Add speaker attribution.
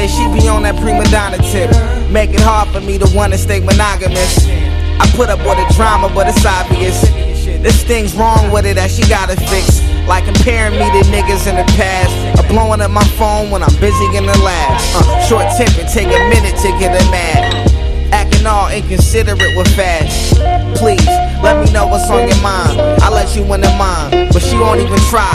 Speaker 1: say she be on that prima donna tip, make it hard for me to wanna stay monogamous. I put up with the drama, but it's obvious this thing's wrong with it that she gotta fix. Like comparing me to niggas in the past, or blowing up my phone when I'm busy in the lab. Short tempered, take a minute to get her mad. Acting all inconsiderate with fast. Please, let me know what's on your mind. I let you in the mind, but she won't even try.